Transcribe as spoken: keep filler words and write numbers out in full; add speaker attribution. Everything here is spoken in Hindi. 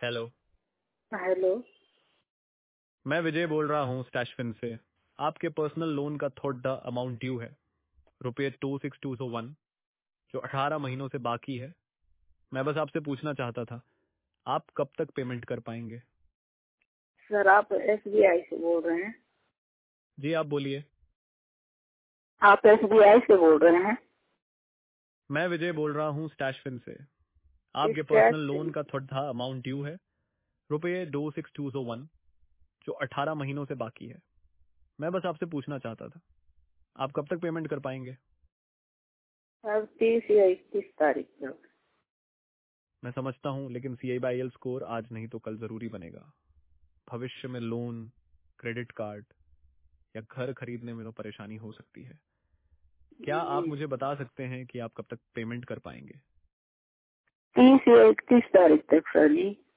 Speaker 1: हेलो।
Speaker 2: हेलो।
Speaker 1: मैं विजय बोल रहा हूँ स्टैशफिन से। आपके पर्सनल लोन का थोड़ा अमाउंट ड्यू है, रुपये टू सिक्स टू सो वन, जो अठारह महीनों से बाकी है। मैं बस आपसे पूछना चाहता था, आप कब तक पेमेंट कर पाएंगे?
Speaker 2: सर आप एस बी आई से बोल रहे हैं?
Speaker 1: जी आप बोलिए।
Speaker 2: आप एस बी आई से बोल रहे हैं?
Speaker 1: मैं विजय बोल रहा हूँ स्टैशफिन से। आपके
Speaker 2: स्टेट
Speaker 1: पर्सनल लोन का थोड़ा अमाउंट ड्यू है, रुपये टू सिक्स टू सो वन, जो अठारह महीनों से बाकी है। मैं बस आपसे पूछना चाहता था, आप कब तक पेमेंट कर पाएंगे?
Speaker 2: सर तीस या इक्कीस तारीख तक।
Speaker 1: मैं समझता हूँ, लेकिन CIBIL score आज नहीं तो कल जरूरी बनेगा। भविष्य में लोन, क्रेडिट कार्ड या घर खरीदने में तो परेशानी हो सकती है। क्या आप
Speaker 2: जी
Speaker 1: मुझे बता सकते हैं कि आप कब तक पेमेंट कर पाएंगे?
Speaker 2: तीस या इकतीस तारीख तक सर जी।